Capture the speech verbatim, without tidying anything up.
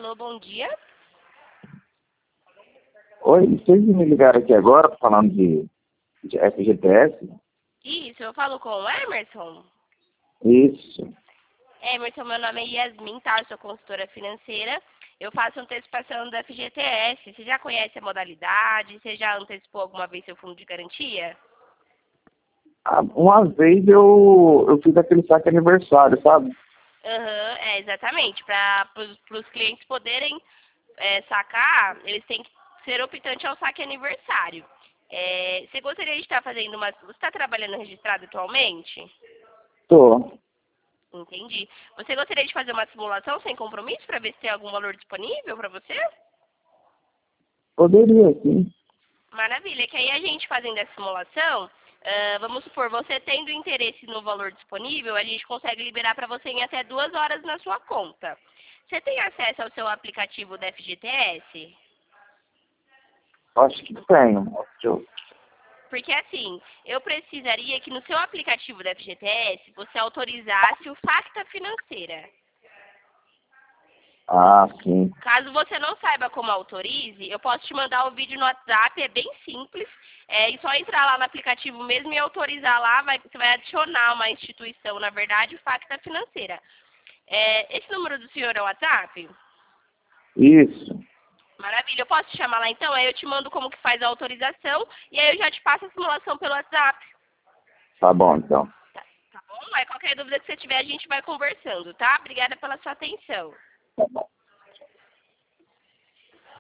Alô, bom dia. Oi, vocês me ligaram aqui agora falando de, de F G T S? Isso, eu falo com o Emerson. Isso. Emerson, meu nome é Yasmin, tá? Eu sou consultora financeira. Eu faço antecipação do F G T S. Você já conhece a modalidade? Você já antecipou alguma vez seu fundo de garantia? Ah, uma vez eu, eu fiz aquele saque aniversário, sabe? Aham, é, exatamente. Para os clientes poderem é, sacar, eles têm que ser optantes ao saque aniversário. É, você gostaria de estar fazendo uma... Você está trabalhando registrado atualmente? Tô. Entendi. Você gostaria de fazer uma simulação sem compromisso para ver se tem algum valor disponível para você? Poderia, sim. Maravilha. Que aí a gente fazendo essa simulação, ah, vamos supor, você tendo interesse no valor disponível, a gente consegue liberar para você em até duas horas na sua conta. Você tem acesso ao seu aplicativo da F G T S? Acho que tenho. Deixa eu- Porque assim, eu precisaria que no seu aplicativo da F G T S você autorizasse o Facta Financeira. Ah, sim. Caso você não saiba como autorize, eu posso te mandar o vídeo no WhatsApp, é bem simples. É só entrar lá no aplicativo mesmo e autorizar lá, vai, você vai adicionar uma instituição, na verdade, o Facta Financeira. É, esse número do senhor é o WhatsApp? Isso. Maravilha, eu posso te chamar lá então? Aí eu te mando como que faz a autorização e aí eu já te passo a simulação pelo WhatsApp. Tá bom, então. Tá, tá bom? Aí qualquer dúvida que você tiver, a gente vai conversando, tá? Obrigada pela sua atenção. Tá bom.